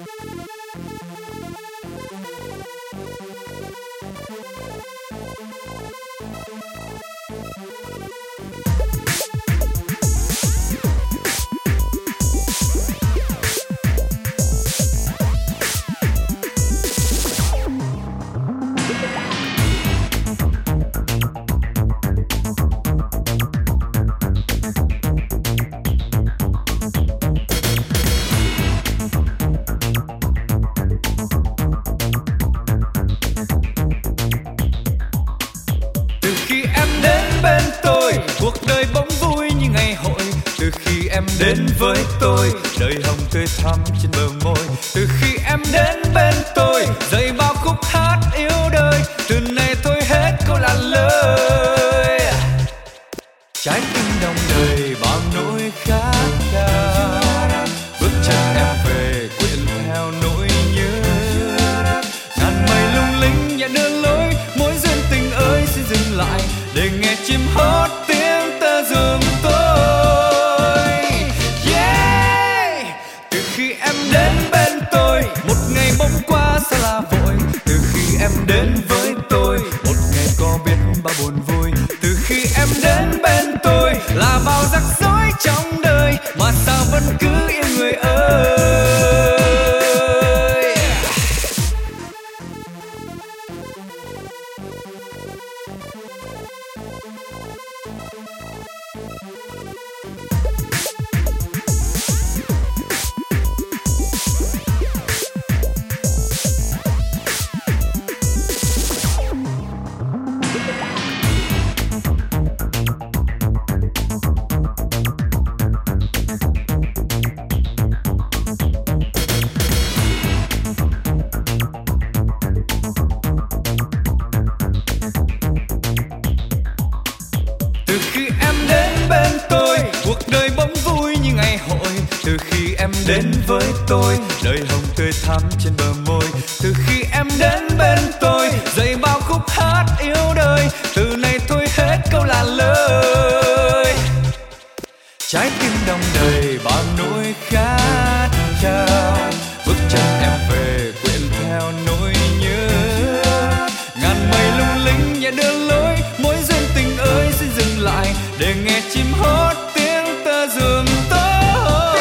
Cuộc đời bỗng vui như ngày hội. Từ khi em đến với tôi, đời hồng tươi thắm trên bờ môi. Từ khi em đến bên tôi, dậy bao khúc hát yêu đời. Từ nay thôi hết câu là lời. Trái tim đong đầy bao nỗi khát khao. Bước chân em về quyện theo nỗi nhớ. Ngàn mây lung linh nhẹ đưa lối. Mỗi duyên tình ơi xin dừng lại để nghe chim hót tiếng tơ giường tôi. Yeah! Từ khi em đến bên tôi, một ngày bỗng qua xa là vội. Từ khi em đến với tôi, một ngày có biết bao buồn vui. Từ khi em đến bên tôi là bao rắc rối trong đời, mà sao vẫn cứ yêu người ơi. Từ khi em đến bên tôi, cuộc đời bỗng vui như ngày hội. Từ khi em đến với tôi, đời hồng tươi thắm trên bờ môi. Từ khi em đến bên tôi, dậy bao khúc hát yêu đời. Từ nay thôi hết câu là lời. Trái tim đong đầy bao nỗi khát khao. Bước chân em về quyện theo nỗi nhớ. Ngàn mây lung linh nhẹ đưa lối. Mỗi duyên tình ơi xin dừng lại để nghe chim hót tiếng tơ giường tôi.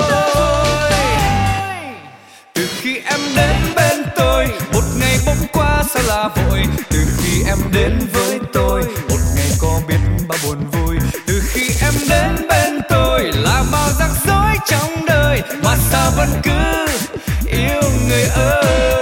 Từ khi em đến bên tôi, một ngày bỗng qua sao là vội. Từ khi em đến với tôi, một ngày có biết bao buồn vui. Từ khi em đến bên tôi là bao rắc rối trong đời, mà sao vẫn cứ yêu người ơi.